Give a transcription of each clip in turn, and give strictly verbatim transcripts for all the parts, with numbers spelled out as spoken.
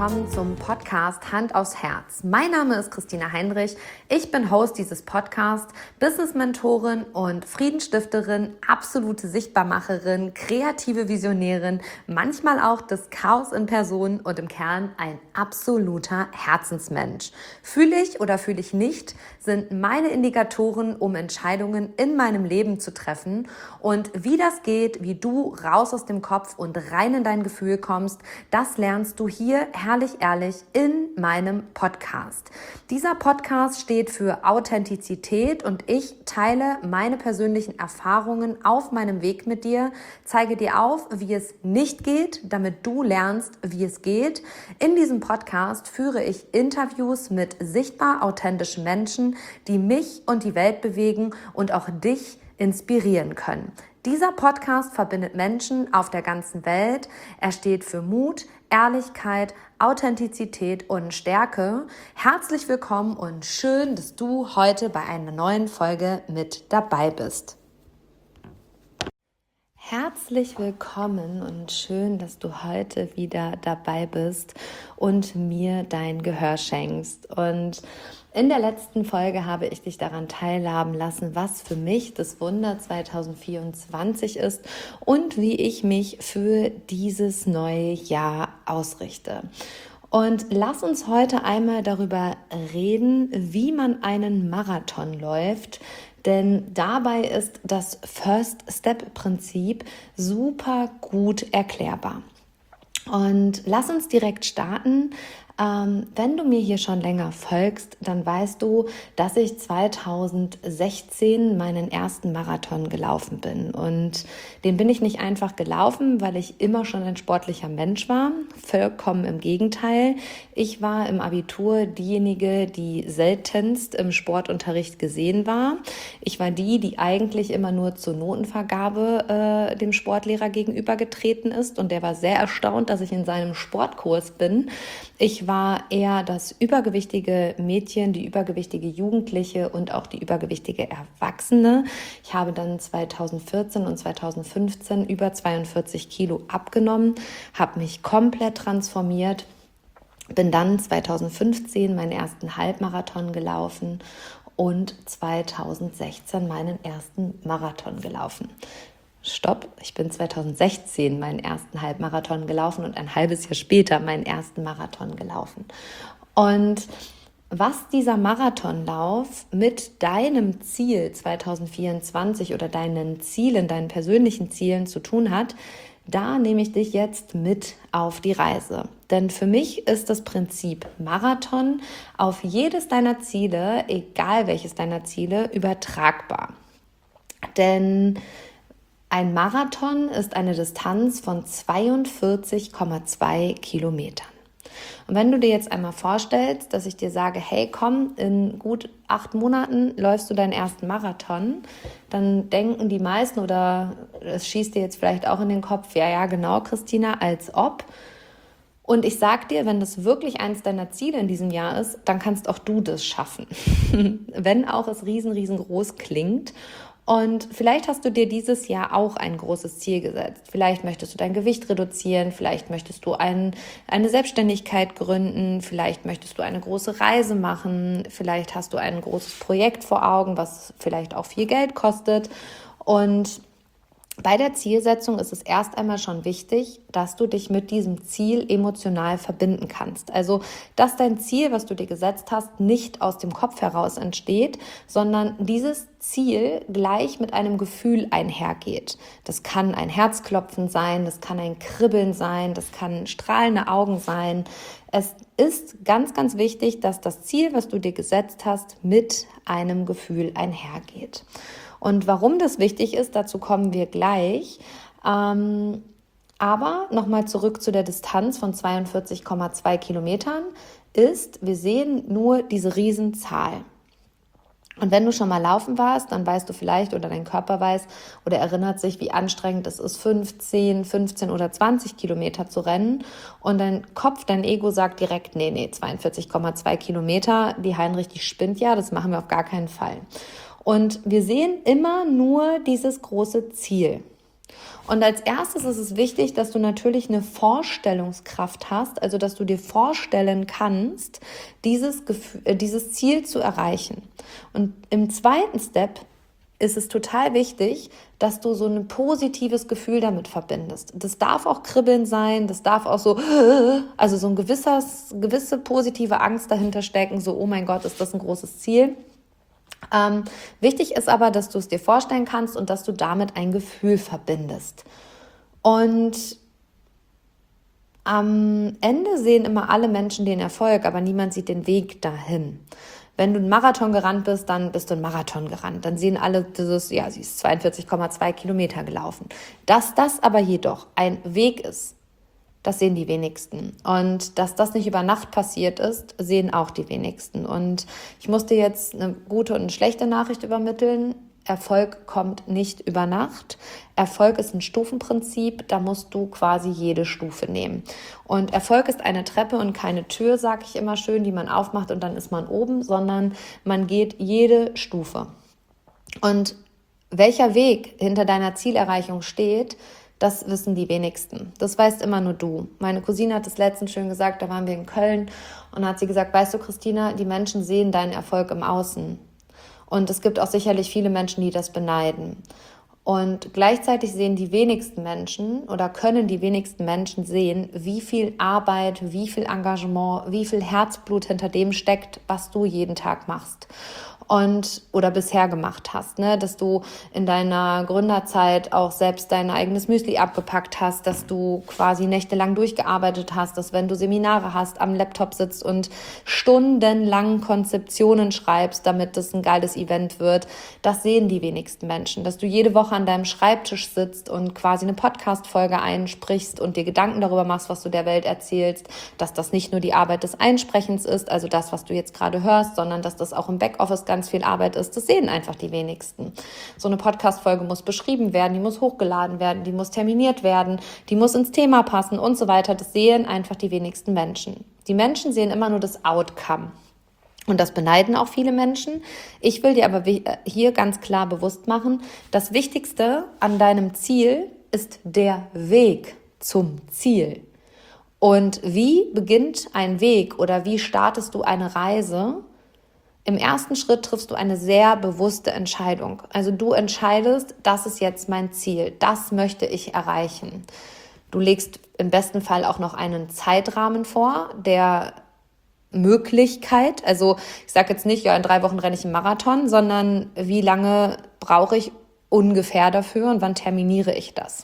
willkommen zum Podcast Hand aufs Herz. Mein Name ist Christina Heinrich. Ich bin Host dieses Podcasts, Business-Mentorin und Friedensstifterin, absolute Sichtbarmacherin, kreative Visionärin, manchmal auch das Chaos in Person und im Kern ein absoluter Herzensmensch. Fühle ich oder fühle ich nicht, sind meine Indikatoren, um Entscheidungen in meinem Leben zu treffen. Und wie das geht, wie du raus aus dem Kopf und rein in dein Gefühl kommst, das lernst du hier herrlich ehrlich in meinem Podcast. Dieser Podcast steht für Authentizität und ich teile meine persönlichen Erfahrungen auf meinem Weg mit dir, zeige dir auf, wie es nicht geht, damit du lernst, wie es geht. In diesem Podcast führe ich Interviews mit sichtbar authentischen Menschen, die mich und die Welt bewegen und auch dich inspirieren können. Dieser Podcast verbindet Menschen auf der ganzen Welt. Er steht für Mut, Ehrlichkeit, Authentizität und Stärke. Herzlich willkommen und schön, dass du heute bei einer neuen Folge mit dabei bist. Herzlich willkommen und schön, dass du heute wieder dabei bist und mir dein Gehör schenkst. Und in der letzten Folge habe ich dich daran teilhaben lassen, was für mich das Wunder zwanzig vierundzwanzig ist und wie ich mich für dieses neue Jahr ausrichte. Und lass uns heute einmal darüber reden, wie man einen Marathon läuft, denn dabei ist das First-Step-Prinzip super gut erklärbar. Und lass uns direkt starten. Ähm, wenn du mir hier schon länger folgst, dann weißt du, dass ich zwanzig sechzehn meinen ersten Marathon gelaufen bin. Und den bin ich nicht einfach gelaufen, weil ich immer schon ein sportlicher Mensch war. Vollkommen im Gegenteil. Ich war im Abitur diejenige, die seltenst im Sportunterricht gesehen war. Ich war die, die eigentlich immer nur zur Notenvergabe äh, dem Sportlehrer gegenübergetreten ist. Und der war sehr erstaunt, dass ich in seinem Sportkurs bin. Ich war eher das übergewichtige Mädchen, die übergewichtige Jugendliche und auch die übergewichtige Erwachsene. Ich habe dann zwanzig vierzehn und zwanzig fünfzehn über zweiundvierzig Kilo abgenommen, habe mich komplett transformiert, bin dann zwanzig fünfzehn meinen ersten Halbmarathon gelaufen und zwanzig sechzehn meinen ersten Marathon gelaufen. Stopp, ich bin zwanzig sechzehn meinen ersten Halbmarathon gelaufen und ein halbes Jahr später meinen ersten Marathon gelaufen. Und was dieser Marathonlauf mit deinem Ziel zwanzig vierundzwanzig oder deinen Zielen, deinen persönlichen Zielen zu tun hat, da nehme ich dich jetzt mit auf die Reise. Denn für mich ist das Prinzip Marathon auf jedes deiner Ziele, egal welches deiner Ziele, übertragbar. Denn ein Marathon ist eine Distanz von zweiundvierzig Komma zwei Kilometern. Und wenn du dir jetzt einmal vorstellst, dass ich dir sage, hey komm, in gut acht Monaten läufst du deinen ersten Marathon, dann denken die meisten oder es schießt dir jetzt vielleicht auch in den Kopf, ja, ja, genau, Christina, als ob. Und ich sag dir, wenn das wirklich eins deiner Ziele in diesem Jahr ist, dann kannst auch du das schaffen. Wenn auch es riesen, riesengroß klingt. Und vielleicht hast du dir dieses Jahr auch ein großes Ziel gesetzt. Vielleicht möchtest du dein Gewicht reduzieren, vielleicht möchtest du ein, eine Selbstständigkeit gründen, vielleicht möchtest du eine große Reise machen, vielleicht hast du ein großes Projekt vor Augen, was vielleicht auch viel Geld kostet. Und bei der Zielsetzung ist es erst einmal schon wichtig, dass du dich mit diesem Ziel emotional verbinden kannst. Also, dass dein Ziel, was du dir gesetzt hast, nicht aus dem Kopf heraus entsteht, sondern dieses Ziel gleich mit einem Gefühl einhergeht. Das kann ein Herzklopfen sein, das kann ein Kribbeln sein, das kann strahlende Augen sein. Es ist ganz, ganz wichtig, dass das Ziel, was du dir gesetzt hast, mit einem Gefühl einhergeht. Und warum das wichtig ist, dazu kommen wir gleich. Ähm, aber nochmal zurück zu der Distanz von zweiundvierzig Komma zwei Kilometern ist, wir sehen nur diese Riesenzahl. Und wenn du schon mal laufen warst, dann weißt du vielleicht oder dein Körper weiß oder erinnert sich, wie anstrengend es ist, fünfzehn, fünfzehn oder zwanzig Kilometer zu rennen. Und dein Kopf, dein Ego sagt direkt, nee, nee, zweiundvierzig Komma zwei Kilometer, die Heinrich, die spinnt ja, das machen wir auf gar keinen Fall. Und wir sehen immer nur dieses große Ziel. Und als erstes ist es wichtig, dass du natürlich eine Vorstellungskraft hast, also dass du dir vorstellen kannst, dieses, Gefühl, äh, dieses Ziel zu erreichen. Und im zweiten Step ist es total wichtig, dass du so ein positives Gefühl damit verbindest. Das darf auch Kribbeln sein, das darf auch so, also so ein gewisses, gewisse positive Angst dahinter stecken, so, oh mein Gott, ist das ein großes Ziel. Ähm, wichtig ist aber, dass du es dir vorstellen kannst und dass du damit ein Gefühl verbindest. Und am Ende sehen immer alle Menschen den Erfolg, aber niemand sieht den Weg dahin. Wenn du einen Marathon gerannt bist, dann bist du einen Marathon gerannt. Dann sehen alle dieses, ja, sie ist zweiundvierzig Komma zwei Kilometer gelaufen. Dass das aber jedoch ein Weg ist, das sehen die wenigsten. Und dass das nicht über Nacht passiert ist, sehen auch die wenigsten. Und ich muss dir jetzt eine gute und eine schlechte Nachricht übermitteln. Erfolg kommt nicht über Nacht. Erfolg ist ein Stufenprinzip, da musst du quasi jede Stufe nehmen. Und Erfolg ist eine Treppe und keine Tür, sage ich immer schön, die man aufmacht und dann ist man oben, sondern man geht jede Stufe. Und welcher Weg hinter deiner Zielerreichung steht, das wissen die wenigsten. Das weißt immer nur du. Meine Cousine hat es letztens schön gesagt, da waren wir in Köln und hat sie gesagt, weißt du, Christina, die Menschen sehen deinen Erfolg im Außen. Und es gibt auch sicherlich viele Menschen, die das beneiden. Und gleichzeitig sehen die wenigsten Menschen oder können die wenigsten Menschen sehen, wie viel Arbeit, wie viel Engagement, wie viel Herzblut hinter dem steckt, was du jeden Tag machst. Und oder bisher gemacht hast, ne? Dass du in deiner Gründerzeit auch selbst dein eigenes Müsli abgepackt hast, dass du quasi nächtelang durchgearbeitet hast, dass wenn du Seminare hast, am Laptop sitzt und stundenlang Konzeptionen schreibst, damit das ein geiles Event wird. Das sehen die wenigsten Menschen, dass du jede Woche an deinem Schreibtisch sitzt und quasi eine Podcast-Folge einsprichst und dir Gedanken darüber machst, was du der Welt erzählst, dass das nicht nur die Arbeit des Einsprechens ist, also das, was du jetzt gerade hörst, sondern dass das auch im Backoffice ganz viel Arbeit ist, das sehen einfach die wenigsten. So eine Podcast-Folge muss beschrieben werden, die muss hochgeladen werden, die muss terminiert werden, die muss ins Thema passen und so weiter. Das sehen einfach die wenigsten Menschen. Die Menschen sehen immer nur das Outcome. Und das beneiden auch viele Menschen. Ich will dir aber hier ganz klar bewusst machen, das Wichtigste an deinem Ziel ist der Weg zum Ziel. Und wie beginnt ein Weg oder wie startest du eine Reise? Im ersten Schritt triffst du eine sehr bewusste Entscheidung. Also du entscheidest, das ist jetzt mein Ziel, das möchte ich erreichen. Du legst im besten Fall auch noch einen Zeitrahmen vor, der Möglichkeit, also ich sage jetzt nicht, ja, in drei Wochen renne ich einen Marathon, sondern wie lange brauche ich ungefähr dafür und wann terminiere ich das?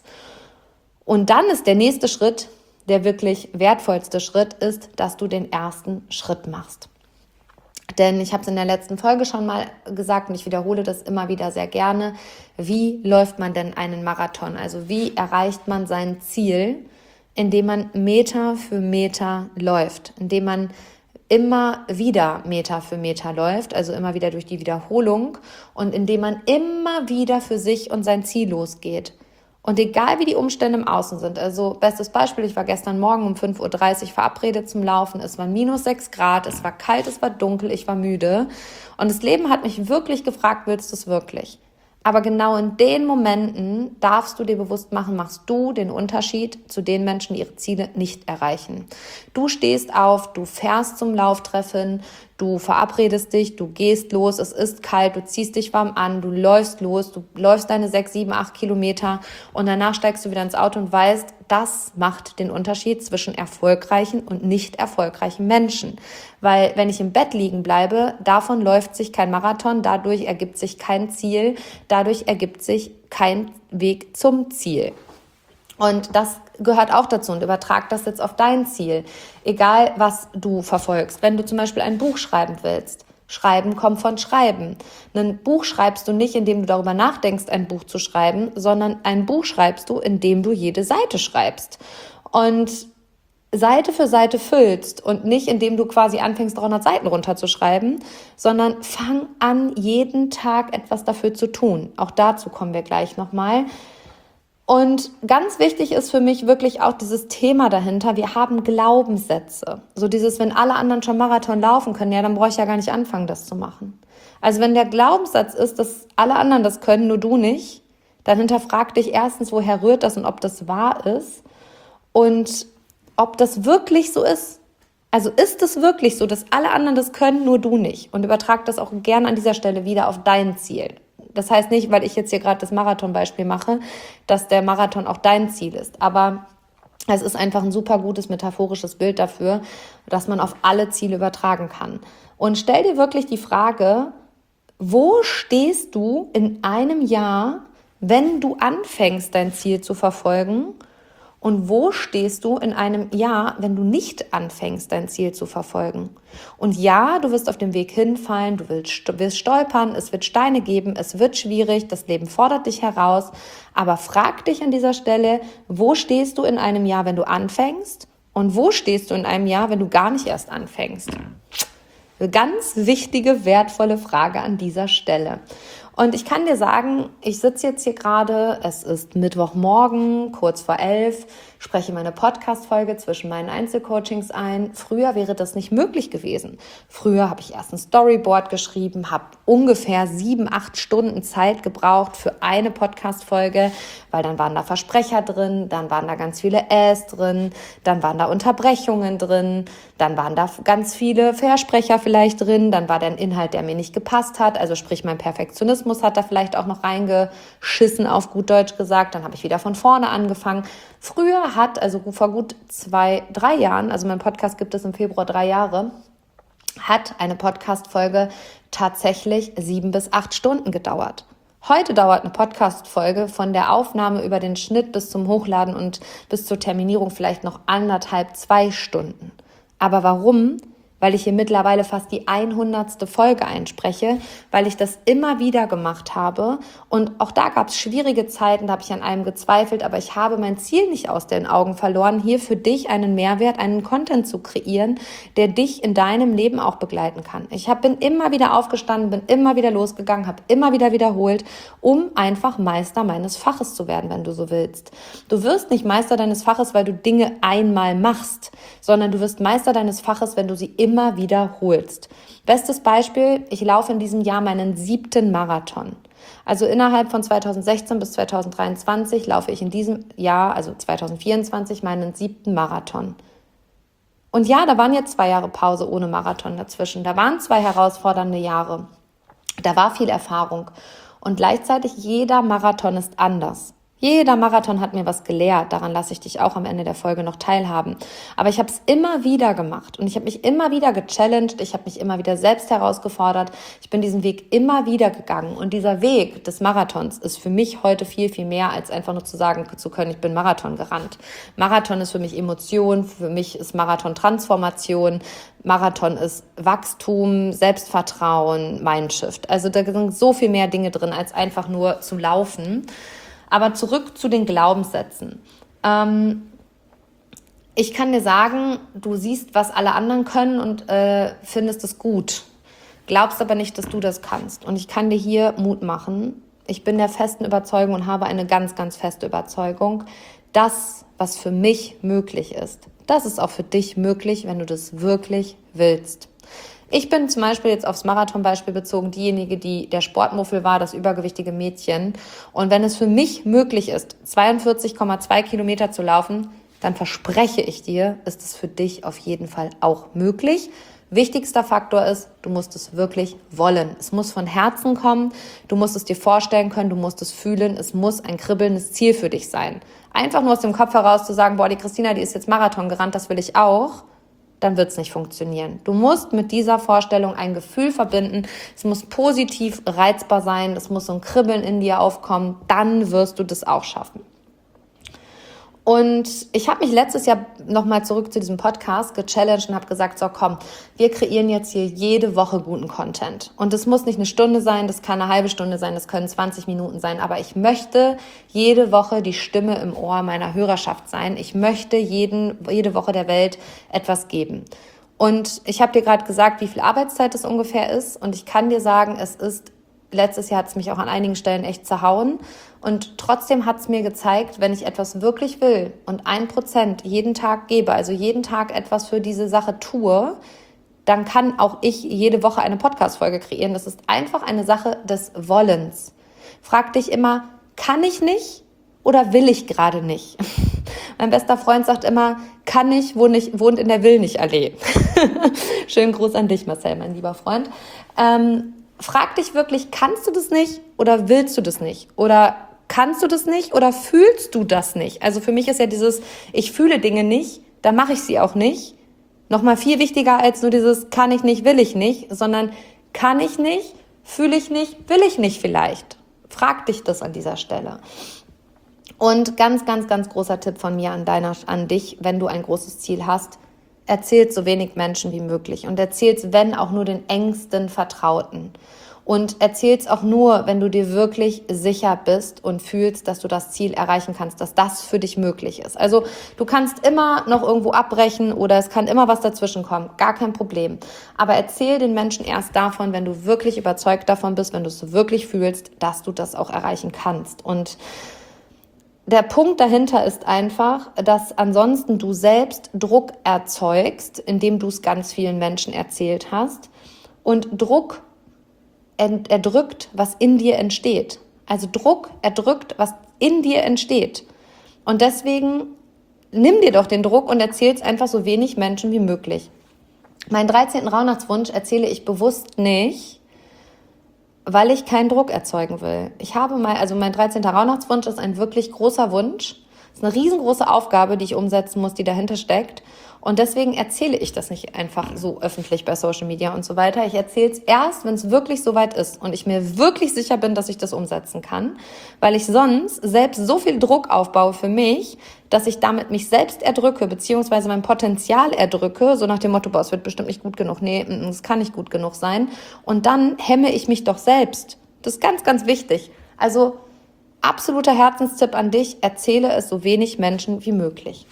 Und dann ist der nächste Schritt, der wirklich wertvollste Schritt ist, dass du den ersten Schritt machst. Denn ich habe es in der letzten Folge schon mal gesagt und ich wiederhole das immer wieder sehr gerne. Wie läuft man denn einen Marathon? Also wie erreicht man sein Ziel, indem man Meter für Meter läuft, indem man immer wieder Meter für Meter läuft, also immer wieder durch die Wiederholung und indem man immer wieder für sich und sein Ziel losgeht. Und egal wie die Umstände im Außen sind, also bestes Beispiel, ich war gestern Morgen um fünf Uhr dreißig verabredet zum Laufen, es waren minus sechs Grad, es war kalt, es war dunkel, ich war müde und das Leben hat mich wirklich gefragt, willst du es wirklich? Aber genau in den Momenten darfst du dir bewusst machen, machst du den Unterschied zu den Menschen, die ihre Ziele nicht erreichen. Du stehst auf, du fährst zum Lauftreffen, du verabredest dich, du gehst los, es ist kalt, du ziehst dich warm an, du läufst los, du läufst deine sechs, sieben, acht Kilometer und danach steigst du wieder ins Auto und weißt, das macht den Unterschied zwischen erfolgreichen und nicht erfolgreichen Menschen. Weil wenn ich im Bett liegen bleibe, davon läuft sich kein Marathon, dadurch ergibt sich kein Ziel, dadurch ergibt sich kein Weg zum Ziel. Und das gehört auch dazu und übertrag das jetzt auf dein Ziel. Egal, was du verfolgst. Wenn du zum Beispiel ein Buch schreiben willst, Schreiben kommt von Schreiben. Ein Buch schreibst du nicht, indem du darüber nachdenkst, ein Buch zu schreiben, sondern ein Buch schreibst du, indem du jede Seite schreibst. Und Seite für Seite füllst und nicht, indem du quasi anfängst, dreihundert Seiten runterzuschreiben, sondern fang an, jeden Tag etwas dafür zu tun. Auch dazu kommen wir gleich nochmal. Und ganz wichtig ist für mich wirklich auch dieses Thema dahinter. Wir haben Glaubenssätze. So dieses, wenn alle anderen schon Marathon laufen können, ja, dann brauche ich ja gar nicht anfangen, das zu machen. Also wenn der Glaubenssatz ist, dass alle anderen das können, nur du nicht, dann hinterfrag dich erstens, woher rührt das und ob das wahr ist und ob das wirklich so ist. Also ist es wirklich so, dass alle anderen das können, nur du nicht? Und übertrag das auch gerne an dieser Stelle wieder auf dein Ziel. Das heißt nicht, weil ich jetzt hier gerade das Marathon-Beispiel mache, dass der Marathon auch dein Ziel ist. Aber es ist einfach ein super gutes metaphorisches Bild dafür, dass man auf alle Ziele übertragen kann. Und stell dir wirklich die Frage, wo stehst du in einem Jahr, wenn du anfängst, dein Ziel zu verfolgen? Und wo stehst du in einem Jahr, wenn du nicht anfängst, dein Ziel zu verfolgen? Und ja, du wirst auf dem Weg hinfallen, du wirst, wirst stolpern, es wird Steine geben, es wird schwierig, das Leben fordert dich heraus. Aber frag dich an dieser Stelle, wo stehst du in einem Jahr, wenn du anfängst? Und wo stehst du in einem Jahr, wenn du gar nicht erst anfängst? Eine ganz wichtige, wertvolle Frage an dieser Stelle. Und ich kann dir sagen, ich sitze jetzt hier gerade, es ist Mittwochmorgen, kurz vor elf, spreche meine Podcast-Folge zwischen meinen Einzelcoachings ein. Früher wäre das nicht möglich gewesen. Früher habe ich erst ein Storyboard geschrieben, habe ungefähr sieben, acht Stunden Zeit gebraucht für eine Podcast-Folge, weil dann waren da Versprecher drin, dann waren da ganz viele Äs drin, dann waren da Unterbrechungen drin, dann waren da ganz viele Versprecher vielleicht drin, dann war der Inhalt, der mir nicht gepasst hat, also sprich mein Perfektionismus hat da vielleicht auch noch reingeschissen, auf gut Deutsch gesagt. Dann habe ich wieder von vorne angefangen. Früher hat, also vor gut zwei, drei Jahren, also mein Podcast gibt es im Februar drei Jahre, hat eine Podcast-Folge tatsächlich sieben bis acht Stunden gedauert. Heute dauert eine Podcast-Folge von der Aufnahme über den Schnitt bis zum Hochladen und bis zur Terminierung vielleicht noch anderthalb, zwei Stunden. Aber warum? Weil ich hier mittlerweile fast die hundertste Folge einspreche, weil ich das immer wieder gemacht habe. Und auch da gab es schwierige Zeiten, da habe ich an einem gezweifelt, aber ich habe mein Ziel nicht aus den Augen verloren, hier für dich einen Mehrwert, einen Content zu kreieren, der dich in deinem Leben auch begleiten kann. Ich hab, bin immer wieder aufgestanden, bin immer wieder losgegangen, habe immer wieder wiederholt, um einfach Meister meines Faches zu werden, wenn du so willst. Du wirst nicht Meister deines Faches, weil du Dinge einmal machst, sondern du wirst Meister deines Faches, wenn du sie immer immer wiederholst. Bestes Beispiel, ich laufe in diesem Jahr meinen siebten Marathon. Also innerhalb von zweitausendsechzehn bis zweitausenddreiundzwanzig laufe ich in diesem Jahr, also zweitausendvierundzwanzig, meinen siebten Marathon. Und ja, da waren jetzt zwei Jahre Pause ohne Marathon dazwischen. Da waren zwei herausfordernde Jahre. Da war viel Erfahrung. Und gleichzeitig jeder Marathon ist anders. Jeder Marathon hat mir was gelehrt, daran lasse ich dich auch am Ende der Folge noch teilhaben. Aber ich habe es immer wieder gemacht und ich habe mich immer wieder gechallenged, ich habe mich immer wieder selbst herausgefordert. Ich bin diesen Weg immer wieder gegangen und dieser Weg des Marathons ist für mich heute viel, viel mehr, als einfach nur zu sagen zu können, ich bin Marathon gerannt. Marathon ist für mich Emotion, für mich ist Marathon Transformation, Marathon ist Wachstum, Selbstvertrauen, Mindshift. Also da sind so viel mehr Dinge drin, als einfach nur zu laufen. Aber zurück zu den Glaubenssätzen. Ähm, ich kann dir sagen, du siehst, was alle anderen können und äh, findest es gut. Glaubst aber nicht, dass du das kannst. Und ich kann dir hier Mut machen. Ich bin der festen Überzeugung und habe eine ganz, ganz feste Überzeugung, das, was für mich möglich ist, das ist auch für dich möglich, wenn du das wirklich willst. Ich bin zum Beispiel jetzt aufs Marathon-Beispiel bezogen diejenige, die der Sportmuffel war, das übergewichtige Mädchen. Und wenn es für mich möglich ist, zweiundvierzig Komma zwei Kilometer zu laufen, dann verspreche ich dir, ist es für dich auf jeden Fall auch möglich. Wichtigster Faktor ist, du musst es wirklich wollen. Es muss von Herzen kommen, du musst es dir vorstellen können, du musst es fühlen, es muss ein kribbelndes Ziel für dich sein. Einfach nur aus dem Kopf heraus zu sagen, boah, die Christina, die ist jetzt Marathon gerannt, das will ich auch, dann wird es nicht funktionieren. Du musst mit dieser Vorstellung ein Gefühl verbinden. Es muss positiv reizbar sein. Es muss so ein Kribbeln in dir aufkommen. Dann wirst du das auch schaffen. Und ich habe mich letztes Jahr nochmal zurück zu diesem Podcast gechallenged und habe gesagt, so komm, wir kreieren jetzt hier jede Woche guten Content. Und das muss nicht eine Stunde sein, das kann eine halbe Stunde sein, das können zwanzig Minuten sein. Aber ich möchte jede Woche die Stimme im Ohr meiner Hörerschaft sein. Ich möchte jeden, jede Woche der Welt etwas geben. Und ich habe dir gerade gesagt, wie viel Arbeitszeit es ungefähr ist. Und ich kann dir sagen, es ist letztes Jahr hat es mich auch an einigen Stellen echt zerhauen. Und trotzdem hat es mir gezeigt, wenn ich etwas wirklich will und ein Prozent jeden Tag gebe, also jeden Tag etwas für diese Sache tue, dann kann auch ich jede Woche eine Podcast-Folge kreieren. Das ist einfach eine Sache des Wollens. Frag dich immer, kann ich nicht oder will ich gerade nicht? Mein bester Freund sagt immer, kann ich, wohnt, ich, wohnt in der Will-nicht-Allee. Schönen Gruß an dich, Marcel, mein lieber Freund. Ähm, frag dich wirklich, kannst du das nicht oder willst du das nicht? Oder kannst du das nicht oder fühlst du das nicht? Also für mich ist ja dieses, ich fühle Dinge nicht, dann mache ich sie auch nicht. Nochmal viel wichtiger als nur dieses, kann ich nicht, will ich nicht, sondern kann ich nicht, fühle ich nicht, will ich nicht vielleicht. Frag dich das an dieser Stelle. Und ganz, ganz, ganz großer Tipp von mir an, deiner, an dich, wenn du ein großes Ziel hast, erzähl's so wenig Menschen wie möglich und erzähl's, wenn auch nur den engsten Vertrauten. Und erzähl's auch nur, wenn du dir wirklich sicher bist und fühlst, dass du das Ziel erreichen kannst, dass das für dich möglich ist. Also du kannst immer noch irgendwo abbrechen oder es kann immer was dazwischen kommen, gar kein Problem. Aber erzähl den Menschen erst davon, wenn du wirklich überzeugt davon bist, wenn du es wirklich fühlst, dass du das auch erreichen kannst. Und der Punkt dahinter ist einfach, dass ansonsten du selbst Druck erzeugst, indem du es ganz vielen Menschen erzählt hast. Und Druck erdrückt, was in dir entsteht. Also Druck erdrückt, was in dir entsteht. Und deswegen nimm dir doch den Druck und erzähl es einfach so wenig Menschen wie möglich. Meinen dreizehnten Rauhnachtswunsch erzähle ich bewusst nicht, weil ich keinen Druck erzeugen will. Ich habe mal, also mein dreizehnter Rauhnachtswunsch ist ein wirklich großer Wunsch. Es ist eine riesengroße Aufgabe, die ich umsetzen muss, die dahinter steckt. Und deswegen erzähle ich das nicht einfach so öffentlich bei Social Media und so weiter. Ich erzähle es erst, wenn es wirklich soweit ist und ich mir wirklich sicher bin, dass ich das umsetzen kann, weil ich sonst selbst so viel Druck aufbaue für mich, dass ich damit mich selbst erdrücke, beziehungsweise mein Potenzial erdrücke, so nach dem Motto, boah, es wird bestimmt nicht gut genug, nee, es kann nicht gut genug sein. Und dann hemme ich mich doch selbst. Das ist ganz, ganz wichtig. Also absoluter Herzenstipp an dich, erzähle es so wenig Menschen wie möglich.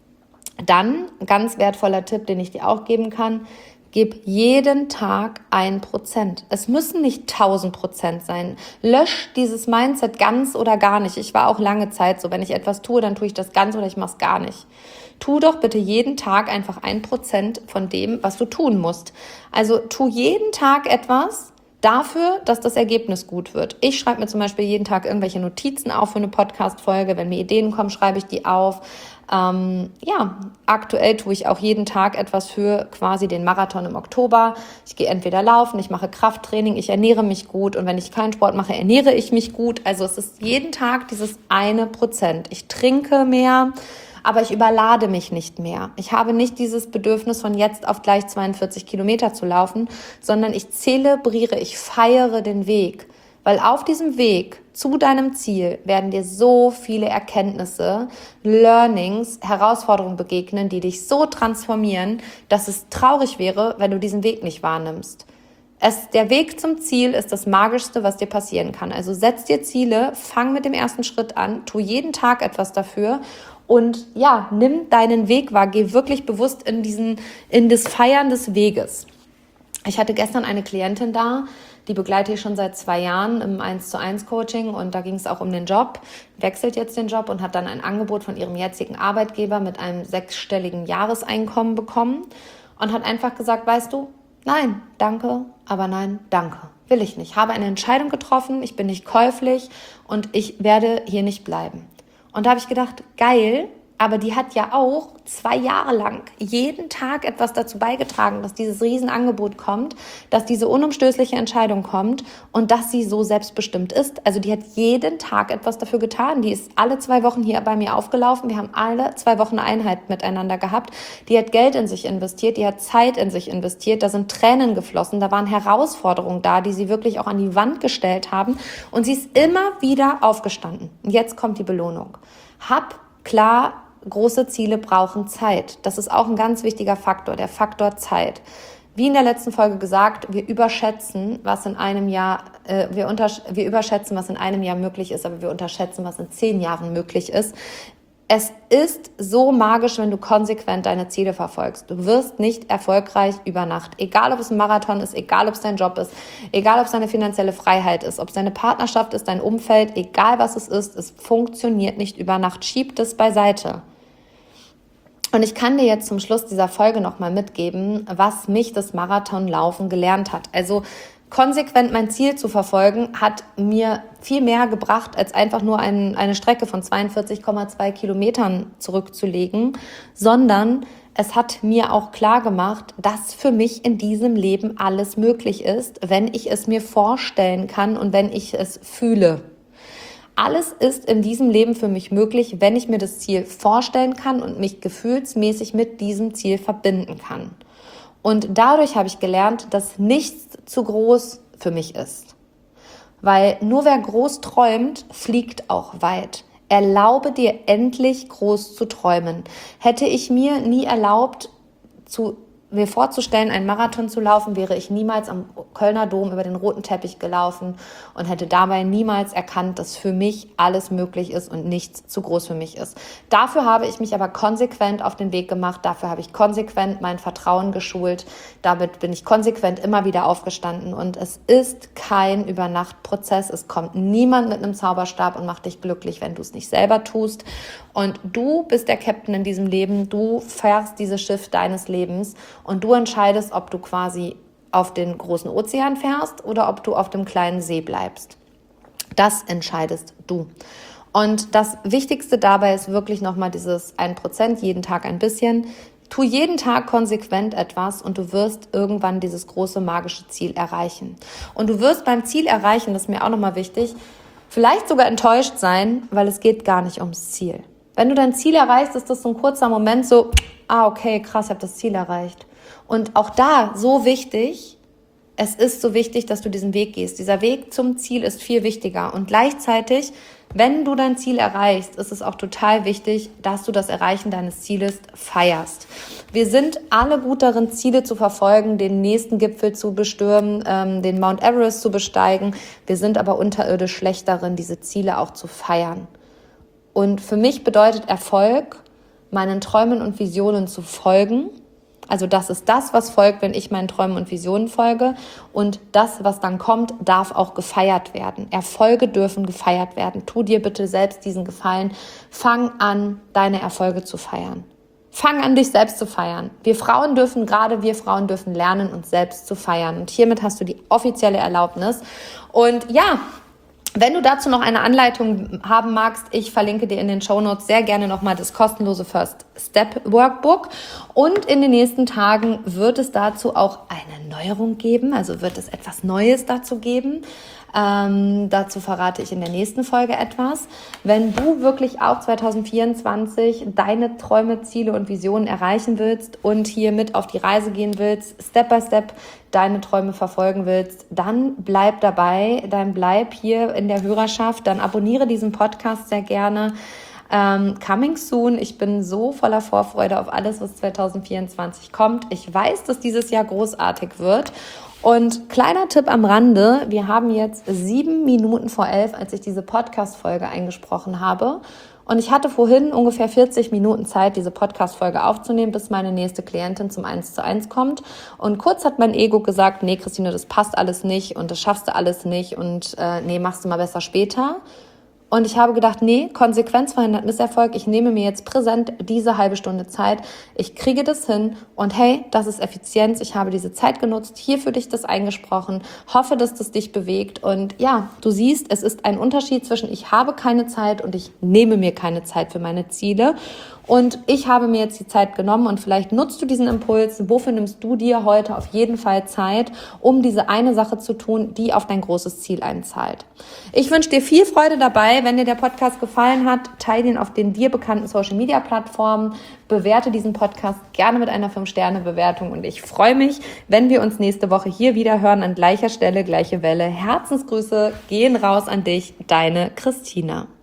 Dann, ganz wertvoller Tipp, den ich dir auch geben kann, gib jeden Tag ein Prozent. Es müssen nicht tausend Prozent sein. Lösch dieses Mindset ganz oder gar nicht. Ich war auch lange Zeit so, wenn ich etwas tue, dann tue ich das ganz oder ich mache es gar nicht. Tu doch bitte jeden Tag einfach ein Prozent von dem, was du tun musst. Also tu jeden Tag etwas dafür, dass das Ergebnis gut wird. Ich schreibe mir zum Beispiel jeden Tag irgendwelche Notizen auf für eine Podcast-Folge. Wenn mir Ideen kommen, schreibe ich die auf. Ähm, ja, aktuell tue ich auch jeden Tag etwas für quasi den Marathon im Oktober. Ich gehe entweder laufen, ich mache Krafttraining, ich ernähre mich gut und wenn ich keinen Sport mache, ernähre ich mich gut. Also es ist jeden Tag dieses eine Prozent. Ich trinke mehr, aber ich überlade mich nicht mehr. Ich habe nicht dieses Bedürfnis, von jetzt auf gleich zweiundvierzig Kilometer zu laufen, sondern ich zelebriere, ich feiere den Weg. Weil auf diesem Weg zu deinem Ziel werden dir so viele Erkenntnisse, Learnings, Herausforderungen begegnen, die dich so transformieren, dass es traurig wäre, wenn du diesen Weg nicht wahrnimmst. Es, der Weg zum Ziel ist das Magischste, was dir passieren kann. Also setz dir Ziele, fang mit dem ersten Schritt an, tu jeden Tag etwas dafür und ja, nimm deinen Weg wahr, geh wirklich bewusst in diesen, in das Feiern des Weges. Ich hatte gestern eine Klientin da, die begleite ich schon seit zwei Jahren im eins zu eins Coaching und da ging es auch um den Job, wechselt jetzt den Job und hat dann ein Angebot von ihrem jetzigen Arbeitgeber mit einem sechsstelligen Jahreseinkommen bekommen und hat einfach gesagt, weißt du, nein, danke, aber nein, danke, will ich nicht. Habe eine Entscheidung getroffen, ich bin nicht käuflich und ich werde hier nicht bleiben. Und da habe ich gedacht, geil, aber die hat ja auch zwei Jahre lang jeden Tag etwas dazu beigetragen, dass dieses Riesenangebot kommt, dass diese unumstößliche Entscheidung kommt und dass sie so selbstbestimmt ist. Also die hat jeden Tag etwas dafür getan. Die ist alle zwei Wochen hier bei mir aufgelaufen. Wir haben alle zwei Wochen eine Einheit miteinander gehabt. Die hat Geld in sich investiert, die hat Zeit in sich investiert. Da sind Tränen geflossen, da waren Herausforderungen da, die sie wirklich auch an die Wand gestellt haben. Und sie ist immer wieder aufgestanden. Und jetzt kommt die Belohnung. Hab klar, große Ziele brauchen Zeit. Das ist auch ein ganz wichtiger Faktor, der Faktor Zeit. Wie in der letzten Folge gesagt, wir überschätzen, was in einem Jahr, äh, wir, untersch- wir überschätzen, was in einem Jahr möglich ist, aber wir unterschätzen, was in zehn Jahren möglich ist. Es ist so magisch, wenn du konsequent deine Ziele verfolgst. Du wirst nicht erfolgreich über Nacht. Egal, ob es ein Marathon ist, egal, ob es dein Job ist, egal, ob es deine finanzielle Freiheit ist, ob es deine Partnerschaft ist, dein Umfeld, egal, was es ist, es funktioniert nicht über Nacht. Schieb das beiseite. Und ich kann dir jetzt zum Schluss dieser Folge nochmal mitgeben, was mich das Marathonlaufen gelernt hat. Also konsequent mein Ziel zu verfolgen, hat mir viel mehr gebracht, als einfach nur ein, eine Strecke von zweiundvierzig Komma zwei Kilometern zurückzulegen, sondern es hat mir auch klar gemacht, dass für mich in diesem Leben alles möglich ist, wenn ich es mir vorstellen kann und wenn ich es fühle. Alles ist in diesem Leben für mich möglich, wenn ich mir das Ziel vorstellen kann und mich gefühlsmäßig mit diesem Ziel verbinden kann. Und dadurch habe ich gelernt, dass nichts zu groß für mich ist. Weil nur wer groß träumt, fliegt auch weit. Erlaube dir endlich groß zu träumen. Hätte ich mir nie erlaubt, zu mir vorzustellen, einen Marathon zu laufen, wäre ich niemals am Kölner Dom über den roten Teppich gelaufen und hätte dabei niemals erkannt, dass für mich alles möglich ist und nichts zu groß für mich ist. Dafür habe ich mich aber konsequent auf den Weg gemacht, dafür habe ich konsequent mein Vertrauen geschult, damit bin ich konsequent immer wieder aufgestanden und es ist kein Übernachtprozess, es kommt niemand mit einem Zauberstab und macht dich glücklich, wenn du es nicht selber tust und du bist der Captain in diesem Leben, du fährst dieses Schiff deines Lebens und du entscheidest, ob du quasi auf den großen Ozean fährst oder ob du auf dem kleinen See bleibst. Das entscheidest du. Und das Wichtigste dabei ist wirklich nochmal dieses ein Prozent, jeden Tag ein bisschen. Tu jeden Tag konsequent etwas und du wirst irgendwann dieses große magische Ziel erreichen. Und du wirst beim Ziel erreichen, das ist mir auch nochmal wichtig, vielleicht sogar enttäuscht sein, weil es geht gar nicht ums Ziel. Wenn du dein Ziel erreichst, ist das so ein kurzer Moment so, ah okay, krass, ich habe das Ziel erreicht. Und auch da so wichtig, es ist so wichtig, dass du diesen Weg gehst. Dieser Weg zum Ziel ist viel wichtiger. Und gleichzeitig, wenn du dein Ziel erreichst, ist es auch total wichtig, dass du das Erreichen deines Zieles feierst. Wir sind alle gut darin, Ziele zu verfolgen, den nächsten Gipfel zu bestürmen, ähm, den Mount Everest zu besteigen. Wir sind aber unterirdisch schlecht darin, diese Ziele auch zu feiern. Und für mich bedeutet Erfolg, meinen Träumen und Visionen zu folgen. Also das ist das, was folgt, wenn ich meinen Träumen und Visionen folge. Und das, was dann kommt, darf auch gefeiert werden. Erfolge dürfen gefeiert werden. Tu dir bitte selbst diesen Gefallen. Fang an, deine Erfolge zu feiern. Fang an, dich selbst zu feiern. Wir Frauen dürfen, gerade wir Frauen dürfen lernen, uns selbst zu feiern. Und hiermit hast du die offizielle Erlaubnis. Und ja, wenn du dazu noch eine Anleitung haben magst, ich verlinke dir in den Shownotes sehr gerne nochmal das kostenlose First Step Workbook. Und in den nächsten Tagen wird es dazu auch eine Neuerung geben, also wird es etwas Neues dazu geben. Ähm, dazu verrate ich in der nächsten Folge etwas. Wenn du wirklich auch zwanzig vierundzwanzig deine Träume, Ziele und Visionen erreichen willst und hier mit auf die Reise gehen willst, Step by Step deine Träume verfolgen willst, dann bleib dabei, dann bleib hier in der Hörerschaft, dann abonniere diesen Podcast sehr gerne. Um, coming soon. Ich bin so voller Vorfreude auf alles, was zwanzig vierundzwanzig kommt. Ich weiß, dass dieses Jahr großartig wird. Und kleiner Tipp am Rande, wir haben jetzt sieben Minuten vor elf, als ich diese Podcast-Folge eingesprochen habe. Und ich hatte vorhin ungefähr vierzig Minuten Zeit, diese Podcast-Folge aufzunehmen, bis meine nächste Klientin zum eins zu eins kommt. Und kurz hat mein Ego gesagt, nee, Christine, das passt alles nicht und das schaffst du alles nicht und äh, nee, machst du mal besser später. Und ich habe gedacht, nee, Konsequenz verhindert Misserfolg. Ich nehme mir jetzt präsent diese halbe Stunde Zeit. Ich kriege das hin und hey, das ist Effizienz. Ich habe diese Zeit genutzt, hier für dich das eingesprochen. Hoffe, dass das dich bewegt. Und ja, du siehst, es ist ein Unterschied zwischen ich habe keine Zeit und ich nehme mir keine Zeit für meine Ziele. Und ich habe mir jetzt die Zeit genommen und vielleicht nutzt du diesen Impuls. Wofür nimmst du dir heute auf jeden Fall Zeit, um diese eine Sache zu tun, die auf dein großes Ziel einzahlt? Ich wünsche dir viel Freude dabei. Wenn dir der Podcast gefallen hat, teile ihn auf den dir bekannten Social-Media-Plattformen. Bewerte diesen Podcast gerne mit einer fünf Sterne Bewertung und ich freue mich, wenn wir uns nächste Woche hier wieder hören an gleicher Stelle, gleiche Welle. Herzensgrüße gehen raus an dich, deine Christina.